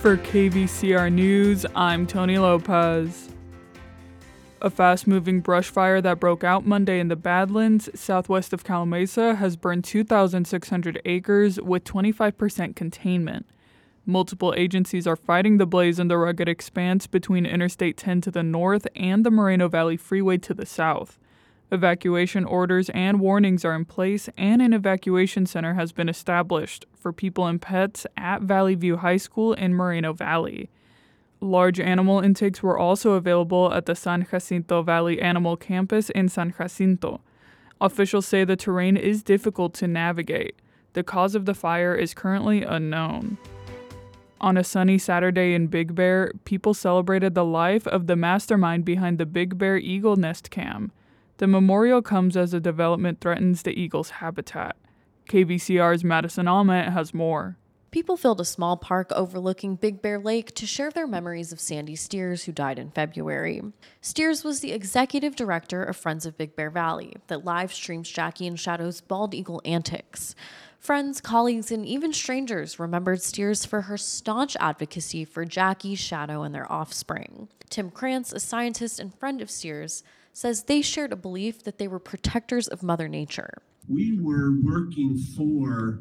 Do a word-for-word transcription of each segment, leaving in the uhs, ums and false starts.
For K V C R News, I'm Tony Lopez. A fast-moving brush fire that broke out Monday in the Badlands, southwest of Calimesa, has burned two thousand six hundred acres with twenty-five percent containment. Multiple agencies are fighting the blaze in the rugged expanse between Interstate ten to the north and the Moreno Valley Freeway to the south. Evacuation orders and warnings are in place, and an evacuation center has been established for people and pets at Valley View High School in Moreno Valley. Large animal intakes were also available at the San Jacinto Valley Animal Campus in San Jacinto. Officials say the terrain is difficult to navigate. The cause of the fire is currently unknown. On a sunny Saturday in Big Bear, people celebrated the life of the mastermind behind the Big Bear Eagle Nest Cam. The memorial comes as the development threatens the eagle's habitat. K V C R's Madison Almet has more. People filled a small park overlooking Big Bear Lake to share their memories of Sandy Steers, who died in February. Steers was the executive director of Friends of Big Bear Valley that live streams Jackie and Shadow's bald eagle antics. Friends, colleagues, and even strangers remembered Steers for her staunch advocacy for Jackie, Shadow, and their offspring. Tim Krantz, a scientist and friend of Steers, says they shared a belief that they were protectors of Mother Nature. We were working for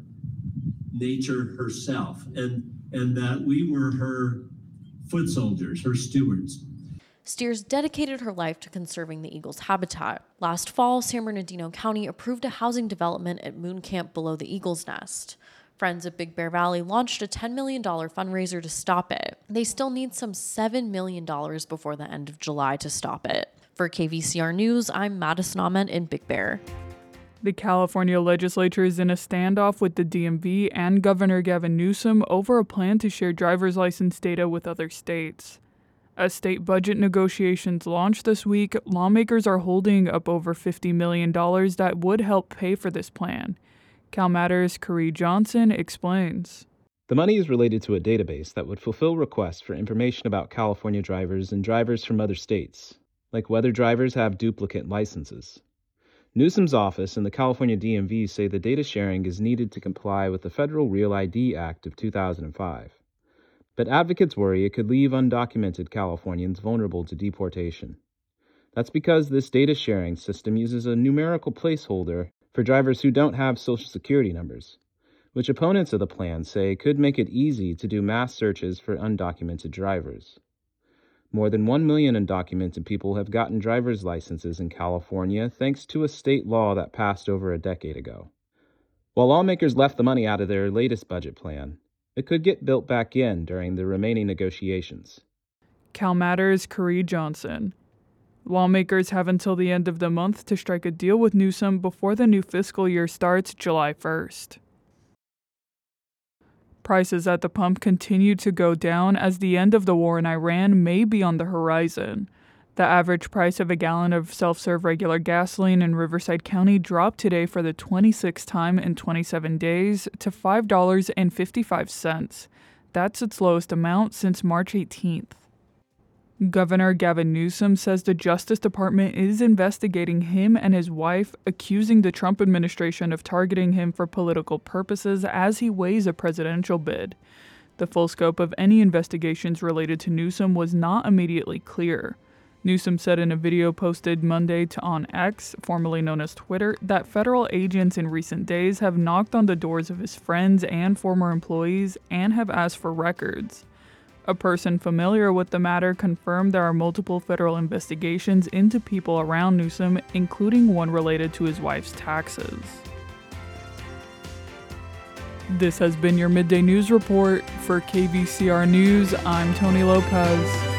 nature herself, and, and that we were her foot soldiers, her stewards. Steers dedicated her life to conserving the eagle's habitat. Last fall, San Bernardino County approved a housing development at Moon Camp below the eagle's nest. Friends of Big Bear Valley launched a ten million dollars fundraiser to stop it. They still need some seven million dollars before the end of July to stop it. For K V C R News, I'm Madison Almet in Big Bear. The California legislature is in a standoff with the D M V and Governor Gavin Newsom over a plan to share driver's license data with other states. As state budget negotiations launch this week, lawmakers are holding up over fifty million dollars that would help pay for this plan. CalMatters' Corey Johnson explains. The money is related to a database that would fulfill requests for information about California drivers and drivers from other states, like whether drivers have duplicate licenses. Newsom's office and the California D M V say the data sharing is needed to comply with the Federal Real I D Act of two thousand five. But advocates worry it could leave undocumented Californians vulnerable to deportation. That's because this data sharing system uses a numerical placeholder for drivers who don't have Social Security numbers, which opponents of the plan say could make it easy to do mass searches for undocumented drivers. More than one million undocumented people have gotten driver's licenses in California thanks to a state law that passed over a decade ago. While lawmakers left the money out of their latest budget plan, it could get built back in during the remaining negotiations. CalMatters' Corey Johnson. Lawmakers have until the end of the month to strike a deal with Newsom before the new fiscal year starts July first. Prices at the pump continue to go down as the end of the war in Iran may be on the horizon. The average price of a gallon of self-serve regular gasoline in Riverside County dropped today for the twenty-sixth time in twenty-seven days to five dollars and fifty-five cents. That's its lowest amount since March eighteenth. Governor Gavin Newsom says the Justice Department is investigating him and his wife, accusing the Trump administration of targeting him for political purposes as he weighs a presidential bid. The full scope of any investigations related to Newsom was not immediately clear. Newsom said in a video posted Monday to on X, formerly known as Twitter, that federal agents in recent days have knocked on the doors of his friends and former employees and have asked for records. A person familiar with the matter confirmed there are multiple federal investigations into people around Newsom, including one related to his wife's taxes. This has been your Midday News Report. For K V C R News, I'm Tony Lopez.